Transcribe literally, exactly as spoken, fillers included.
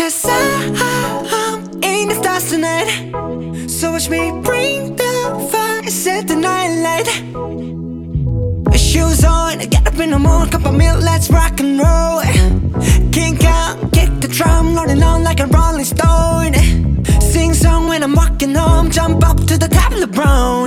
Cause I'm in the stars tonight. So watch me bring the fire, set the night light. Shoes on, get up in the morning, cup of milk, let's rock and roll. Kink out, kick the drum, rolling on like a rolling stone. Sing song when I'm walking home, jump up to the top of the brown.